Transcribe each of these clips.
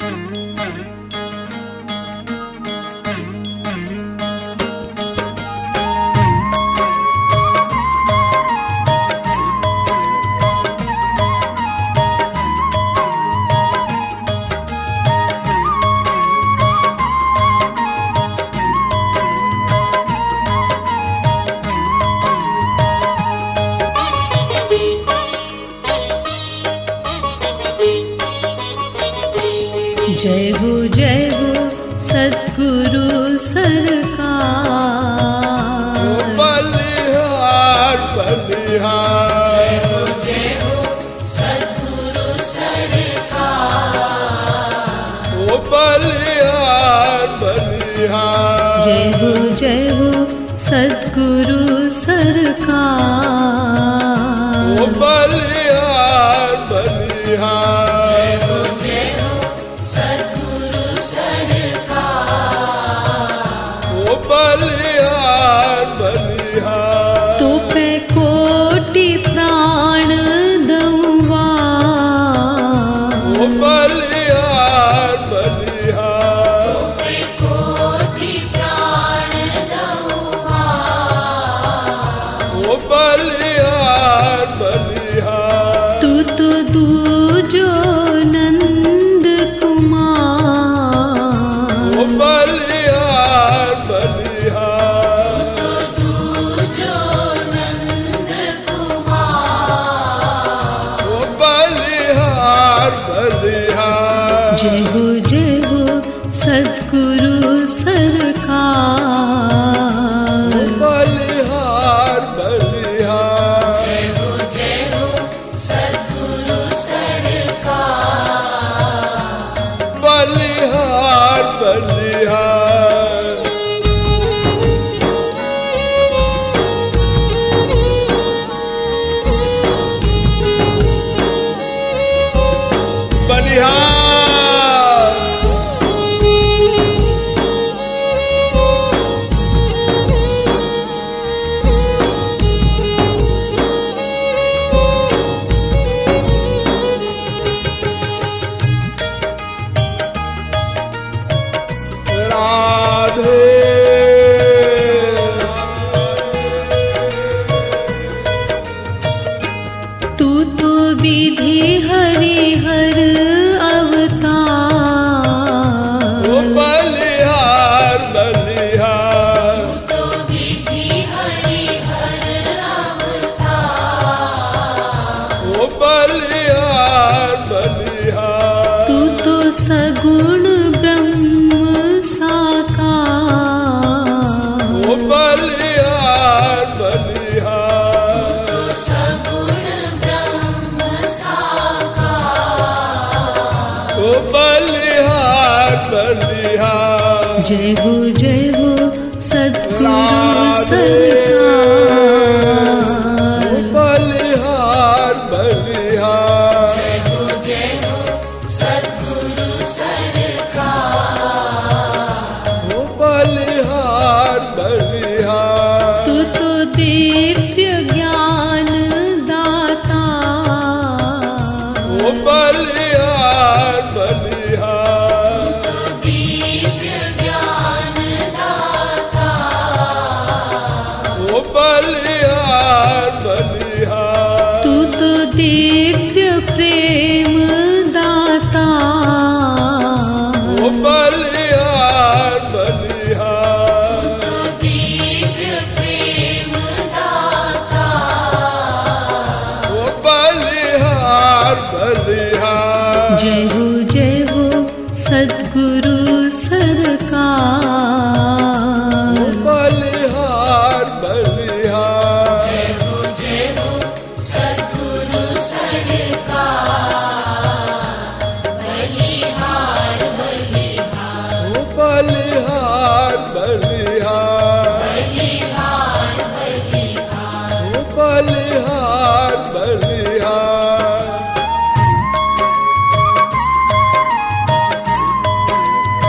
जय हो सद्गुरु सरकार। बलिहार बलिहार। जय हो सद्गुरु सरकार। ओ बलिहार बलिहार। जय हो सद्गुरु सरकार। ओ बलिहार बलिहार। बलिहार बलिहार। तो पे कोटि प्राण दूंगा। ओ बलिहार बलिहार। तो पे कोटि प्राण दूंगा। ओ बलिहार बलिहार। तू तो दूजो नंद कुमार। ओ बलिहार बलिहार। दूजो नंद कुमार। ओ बलिहार बलिहार। जय हो सद्गुरु सरकार। बलिहार बलिहार। जय हो सद्गुरु सरकार। बलिहार बलिहार। बलिहार। राधे तू तो विधि हरिहर अवतार। ओ बलिहार बलिहार। तो विधि हरिहर अवतार। ओ बलिहार बलिहार। तू तो सगुण ब्रह्म साकार। ओ बलिहार बलिहार। सगुण ब्रह्म साकार। ओ बलिहार बलिहार। जय हो सद्गुरु राधे। सरकार। ओ बलिहार बलिहार। जय हो सद्गुरु सरकार। ओ बलिहार बलिहार। तू तो दिव्य ज्ञान दाता। ओ बलिहार बलिहार। दिव्य ज्ञान दाता। ओ बलिहार बलिहार। तू तो दिव्य प्रेम दाता। ओ बलिहार बलिहार। दिव्य प्रेम दाता। ओ बलिहार बलिहार। जय हो सद्गुरु सरकार। बलिहार बलिहार। जय हो सद्गुरु सरकार। बलिहार बलिहार। ओ बलिहार बलिहार। बलिहार बलिहार। ओ बलिहार बलिहार।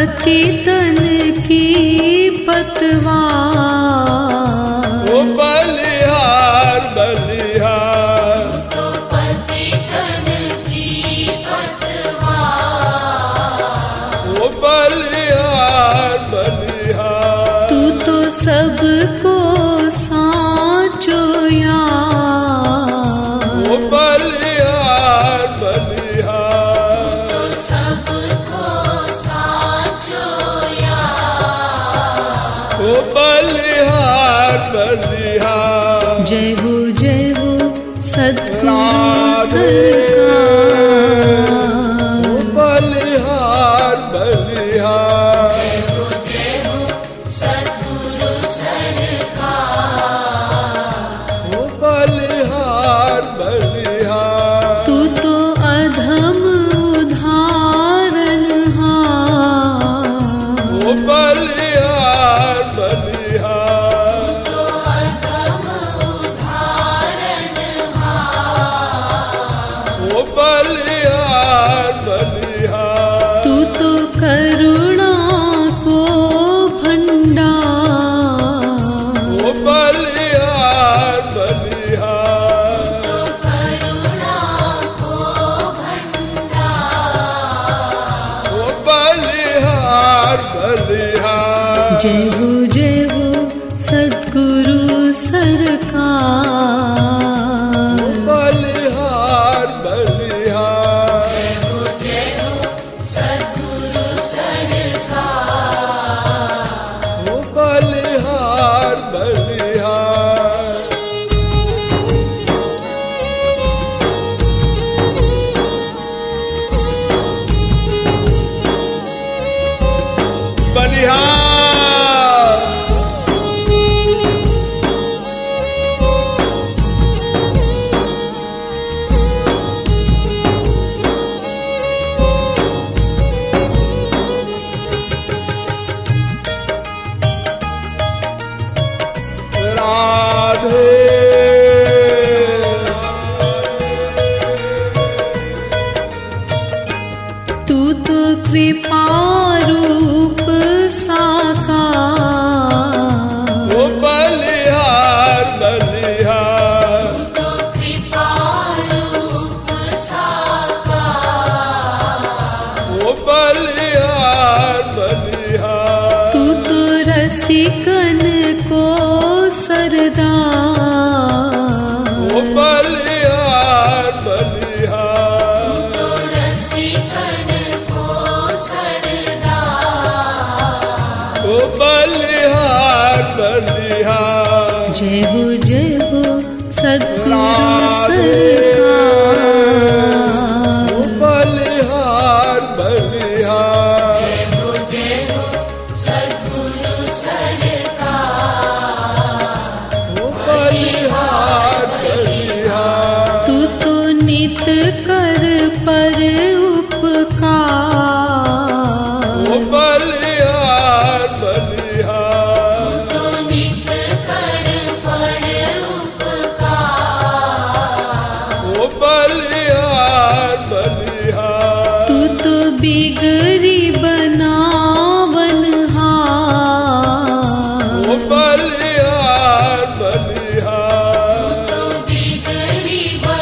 पतितन की पतवार। ओ बलिहार बलिहार, तो पतितन की पतवार। ओ बलिहार बलिहार, तू तो सबको साँचो यार। ओ बलिहार बलिहार, तो सबको साचो यार। ओ बलिहार बलिहार। जय हो सद्गुरु राधे। सरकार। ओ बलिहार बलिहार, जय हो सद्गुरु सरकार। ओ बलिहार बलिहार, तू तो अधम उदाहरणहार। ओ बलिहार बलिहार, तो अधम उदाहरणहार। ओ बलिहार बलिहार, तू तो करुणा को भंडार। ओ बलिहार बलिहार, तो करुणा को भंडार। ओ बलिहार बलिहार। जय हो सद्गुरु सरकार। ओ बलिहार बलिहार, जय हो सद्गुरु सरकार। ओ बलिहार बलिहार। बलिहार, राधे। तू तो कृपा रूप साकार। ओ बलिहार बलिहार, तो कृपा रूप साकार। ओ बलिहार बलिहार, तू तो रसिकन को सरदार। ओ बलिहार बलिहार, तो रसिकन को सरदार। ओ बलिहार बलिहार। जय हो सद्गुरु राधे। सरकार। ओ बलिहार बलिहार, जय हो सद्गुरु सरकार। ओ बलिहार बलिहार, तू तो नित कर पर उपकार। ओ बलिहार बलिहार, तो नित कर पर उपकार। ओ बलिहार बलिहार, तू तो बिगड़ी बनावनहार। ओ बलिहार बलिहार, तो बिगड़ी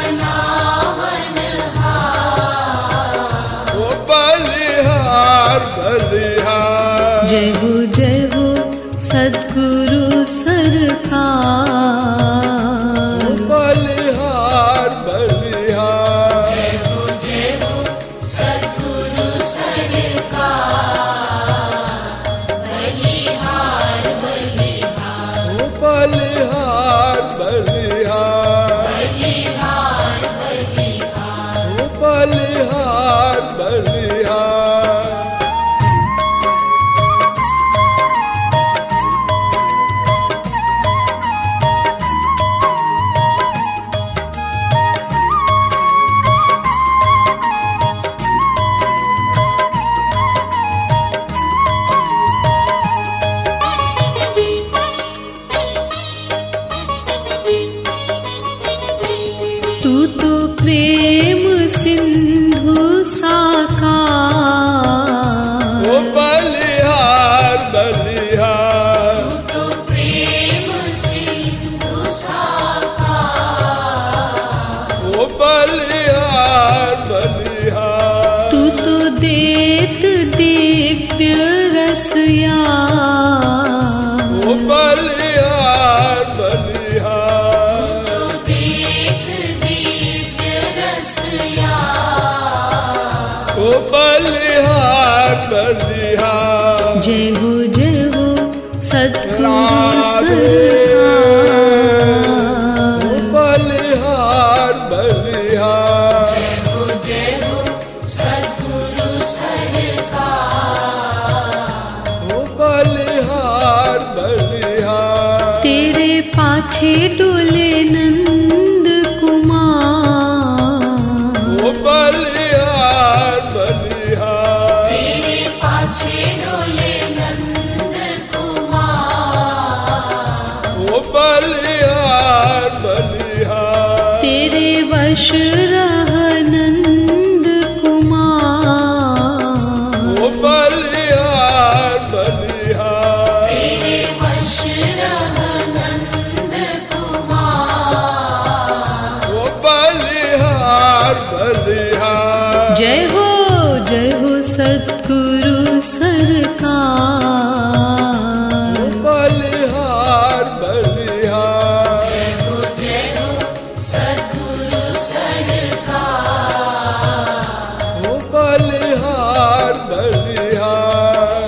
बनावनहार। ओ बलिहार बलिहार। जय हो सद्गुरु सरकार। ओ बलिहार बलिहार, जय हो सद्गुरु सरकार। बलिहार बलिहार। ओ बलिहार बलिहार, बलिहार बलिहार। ओ बलिहार बलिहार। तू तो प्रेम सिंधु साकार। ओ बलिहार जय हो सद्गुरु राधे सरकार। बलिहार बलिहार जय हो सद्गुरु सरकार। बलिहार बलिहार तेरे पाछे डोले नंद कुमार। बलिहार बलिहार तेरे पाछे डोले नंद कुमार। बलिहार बलिहार तेरे वश रह नंद कुमार। बलिहार बलिहार तेरे वश रह नंद कुमार। बलिहार बलिहार जय हो सद्गुरु सरकार। बलिहार बलिहार जय हो सद्गुरु सरकार। बलिहार बलिहार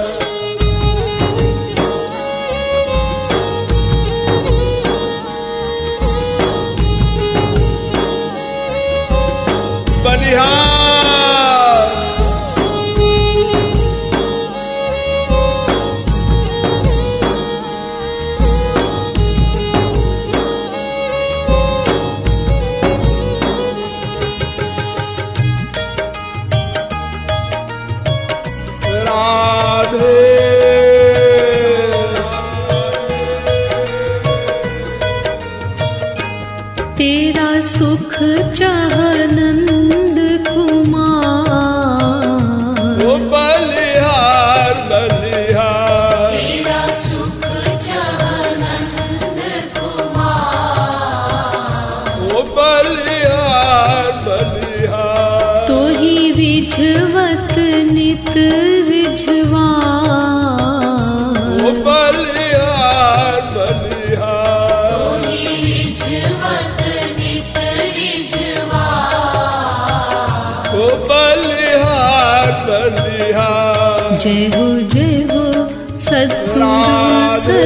बलिहार राधे तेरा सुख चाह नंद कुमार। बलिहार बलिहार तेरा सुख चाह नंद कुमार। बलिहार बलिहार तो ही रिझवत नित रिझवान। बलिहार बलिहार रिझवत नित रिझवान। बलिहार बलिहार जय हो सद्गुरु राधे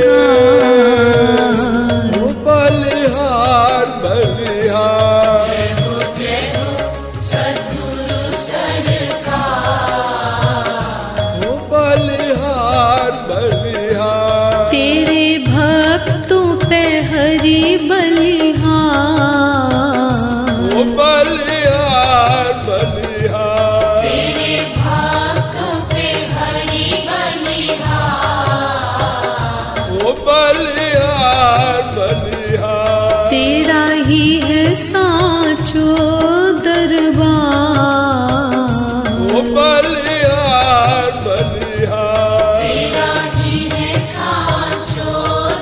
सरकार। बलिहार बलिहार जय हो सद्गुरु सरकार। बलिहार बलिहार तेरे भक्तों पे हरि बलिहार। बलिहार बलिहार तेरे भक्तों पे हरि बलिहार। बलिहार बलिहार तेरा ही है साचो दरबार। बलिहार बलिहार तेरा ही है साचो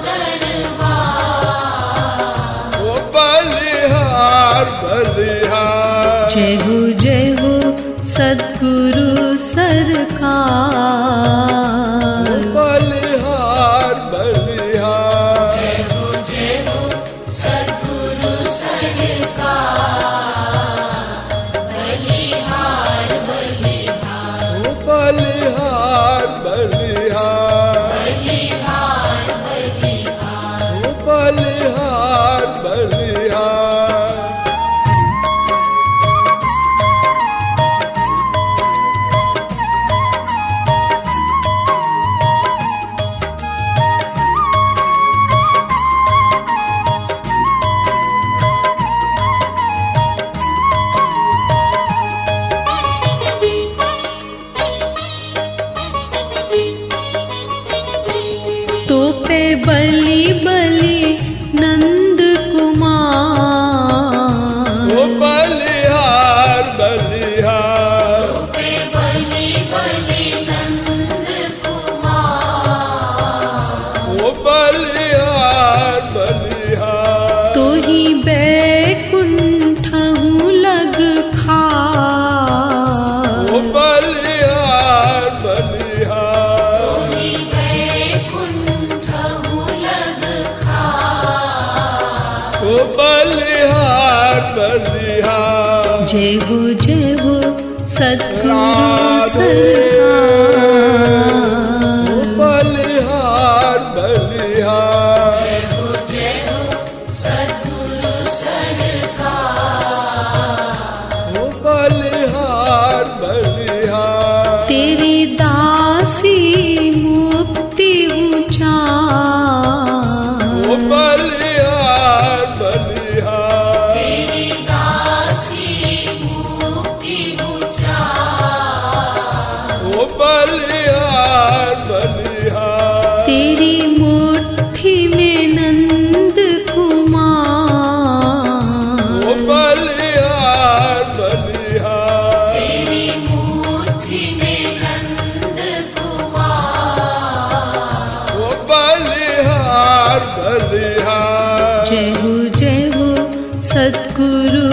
दरबार। बलिहार बलिहार जय हो सद्गुरु सरकार। बलिहार बलिहार जय हो सद्गुरु सरकार। बलिहार बलिहार बलिहार बलिहार बलिहार बलिहार। बलिहार बलिहार तो पे बलि नंद कुमार। बलिहार बलिहार पे बलि नंद कुमार। बलिहार बलिहार तो ही बैकुंठ हूँ लग खार। बलिहार बलिहार वैकुंठ लग खार। बलिहार बलिहार जय हो सद्गुरु राधे सरकार। सद्गुरु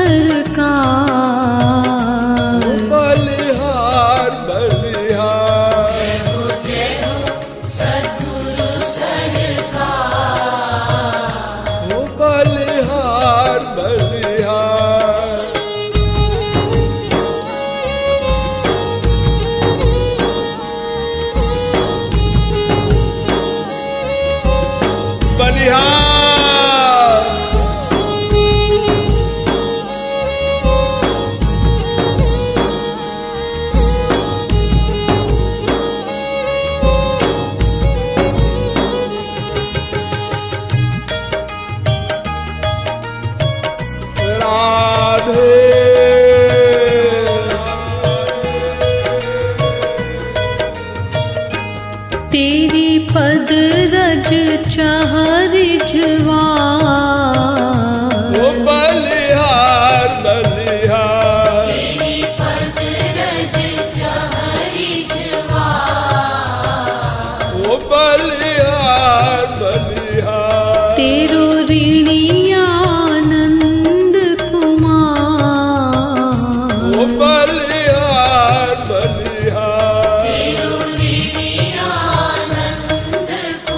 सरकार। बलिहार बलिहार जय हो सद्गुरु सरकार। बलिहार बलिहार बलिहार तेरी पद रज चाह रिझवा। बलिहार बलिहार तेरी पद रज चाह रिझवा। बलिहार बलिहार तेरो ऋणी आनंद कुमार। बलिहार बलिहार तेरो ऋणी आनंद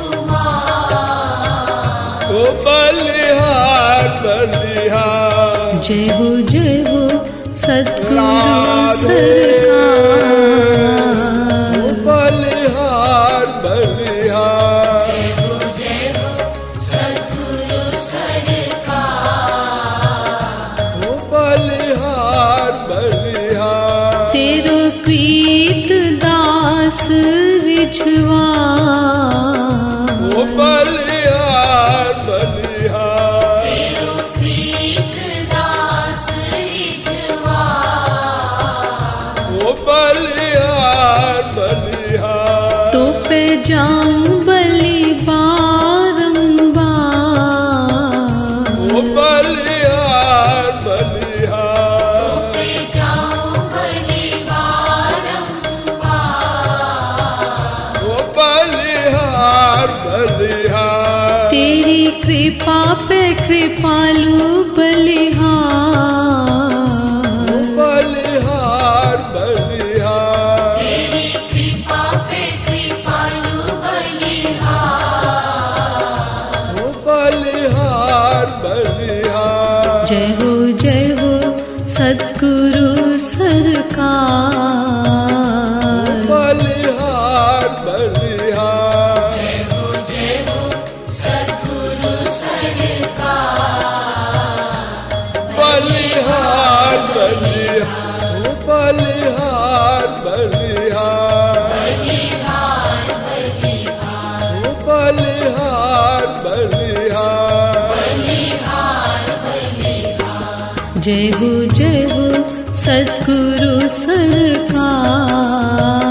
कुमार। बलिहार बलिहार जय हो सद्गुरु सरकार। बलिहार बलिहार जय हो सद्गुरु सरकार। बलिहार बलिहार तेरो प्रीत दास रिझवा। बलिहार बलिहार तेरो प्रीत दास रिझवा। बलिहार बलिहार तो पे जाऊं बलि बारंबार। बलिहार बलिहार पे जाऊं बलि बारंबार। बलिहार बलिहार तेरी कृपा पे कृपालु बलिहार। बलिहार बलिहार तेरी कृपा पे कृपालु बलिहार। बलिहार बलिहार जय हो सद्गुरु सरकार। बलिहार बलिहार जय हो सद्गुरु सरकार। बलिहार बलिहार बलिहार बलिहार बलिहार बलिहार जय हो सद्गुरु सरकार।